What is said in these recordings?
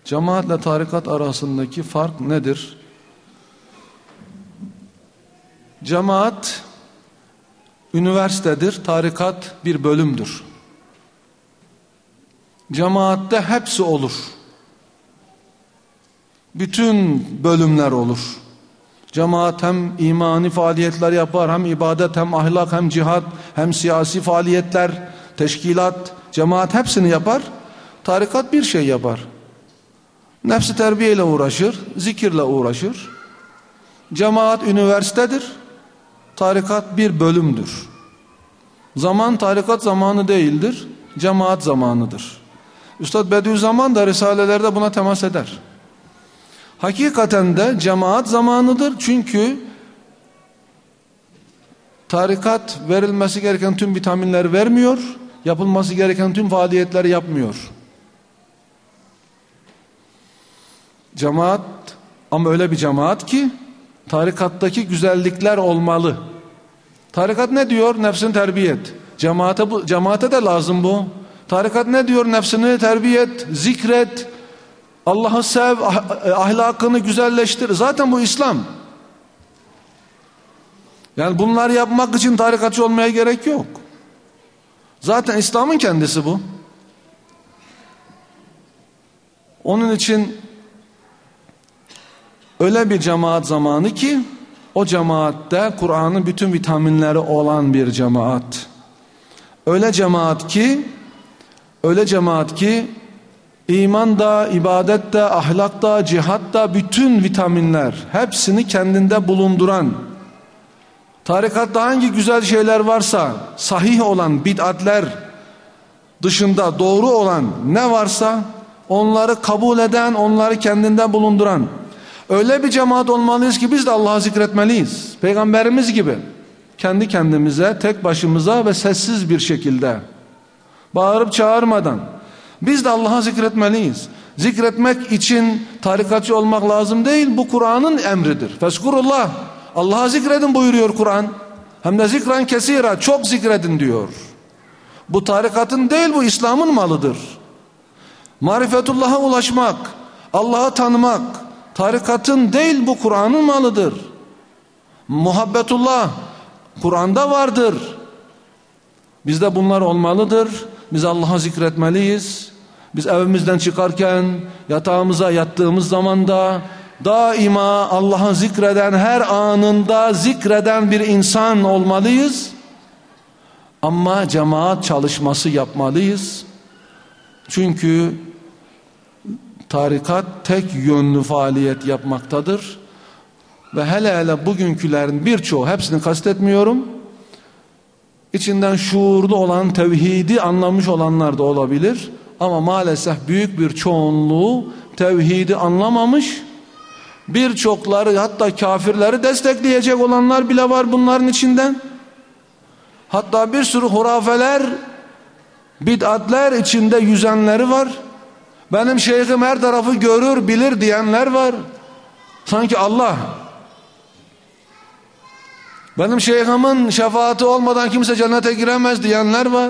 Cemaatle tarikat arasındaki fark nedir? Cemaat üniversitedir, tarikat bir bölümdür. Cemaatte hepsi olur. Bütün bölümler olur. Cemaat hem imani faaliyetler yapar, hem ibadet, hem ahlak, hem cihat, hem siyasi faaliyetler, teşkilat, cemaat hepsini yapar. Tarikat bir şey yapar. Nefsi terbiyeyle uğraşır, zikirle uğraşır. Cemaat üniversitedir, tarikat bir bölümdür. Zaman tarikat zamanı değildir, cemaat zamanıdır. Üstad Bediüzzaman da risalelerde buna temas eder. Hakikaten de cemaat zamanıdır, çünkü tarikat verilmesi gereken tüm vitaminleri vermiyor, yapılması gereken tüm faaliyetleri yapmıyor. Cemaat, ama öyle bir cemaat ki tarikattaki güzellikler olmalı. Tarikat ne diyor? Nefsini terbiye et. Cemaate de lazım bu. Tarikat ne diyor? Nefsini terbiye et, zikret, Allah'ı sev, ahlakını güzelleştir. Zaten bu İslam. Yani bunları yapmak için tarikatçı olmaya gerek yok. Zaten İslam'ın kendisi bu. Onun için öyle bir cemaat zamanı ki o cemaatte Kur'an'ın bütün vitaminleri olan bir cemaat. Öyle cemaat ki İmanda, ibadette, ahlakta, cihatta bütün vitaminler hepsini kendinde bulunduran, tarikatta hangi güzel şeyler varsa, sahih olan bid'atler dışında doğru olan ne varsa onları kabul eden, onları kendinde bulunduran öyle bir cemaat olmalıyız ki biz de Allah'ı zikretmeliyiz. Peygamberimiz gibi kendi kendimize, tek başımıza ve sessiz bir şekilde, bağırıp çağırmadan biz de Allah'ı zikretmeliyiz. Zikretmek için tarikatçı olmak lazım değil. Bu Kur'an'ın emridir. Feskurullah. Allah'a zikredin buyuruyor Kur'an. Hem de zikran kesira. Çok zikredin diyor. Bu tarikatın değil, bu İslam'ın malıdır. Marifetullah'a ulaşmak, Allah'ı tanımak tarikatın değil, bu Kur'an'ın malıdır. Muhabbetullah Kur'an'da vardır. Bizde bunlar olmalıdır. Biz Allah'ı zikretmeliyiz. Biz evimizden çıkarken, yatağımıza yattığımız zaman da daima Allah'ı zikreden, her anında zikreden bir insan olmalıyız. Ama cemaat çalışması yapmalıyız. Çünkü tarikat tek yönlü faaliyet yapmaktadır. Ve hele bugünkülerin birçoğu, hepsini kastetmiyorum, İçinden şuurlu olan, tevhidi anlamış olanlar da olabilir. Ama maalesef büyük bir çoğunluğu tevhidi anlamamış. Birçokları, hatta kafirleri destekleyecek olanlar bile var bunların içinden. Hatta bir sürü hurafeler, bid'atler içinde yüzenleri var. Benim şeyhim her tarafı görür, bilir diyenler var. Sanki Allah. Benim şeyhimin şefaati olmadan kimse cennete giremez diyenler var.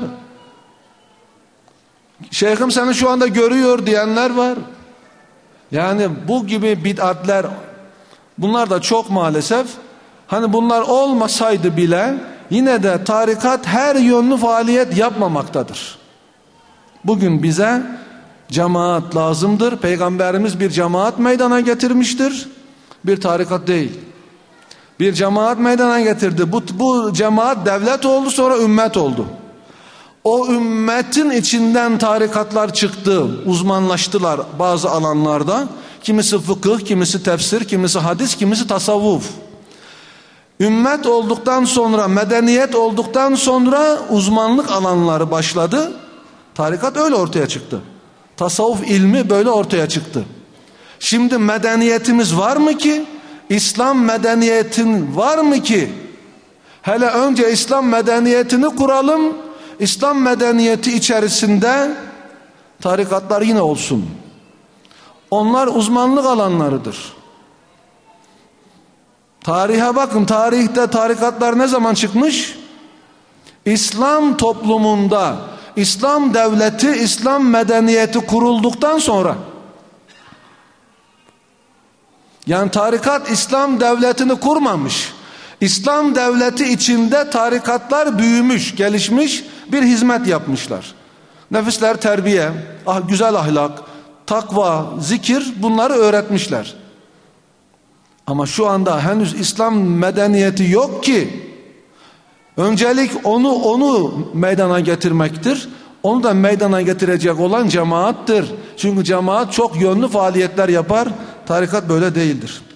Şeyhim seni şu anda görüyor diyenler var. Yani bu gibi bid'atler, bunlar da çok maalesef. Hani bunlar olmasaydı bile yine de tarikat her yönlü faaliyet yapmamaktadır. Bugün bize cemaat lazımdır. Peygamberimiz bir cemaat meydana getirmiştir. Bir tarikat değil. Bir cemaat meydana getirdi. Bu cemaat devlet oldu, sonra ümmet oldu. O ümmetin içinden tarikatlar çıktı, uzmanlaştılar bazı alanlarda. Kimisi fıkıh, kimisi tefsir, kimisi hadis, kimisi tasavvuf. Ümmet olduktan sonra, medeniyet olduktan sonra uzmanlık alanları başladı. Tarikat öyle ortaya çıktı. Tasavvuf ilmi böyle ortaya çıktı. Şimdi medeniyetimiz var mı ki? İslam medeniyetin var mı ki? Hele önce İslam medeniyetini kuralım. İslam medeniyeti içerisinde tarikatlar yine olsun. Onlar uzmanlık alanlarıdır. Tarihe bakın, tarihte tarikatlar ne zaman çıkmış? İslam toplumunda, İslam devleti, İslam medeniyeti kurulduktan sonra Yani tarikat İslam devletini kurmamış. İslam devleti içinde tarikatlar büyümüş, gelişmiş, bir hizmet yapmışlar. Nefisler terbiye, güzel ahlak, takva, zikir, bunları öğretmişler. Ama şu anda henüz İslam medeniyeti yok ki. Öncelik onu meydana getirmektir. Onu da meydana getirecek olan cemaattir. Çünkü cemaat çok yönlü faaliyetler yapar. Tarikat böyle değildir.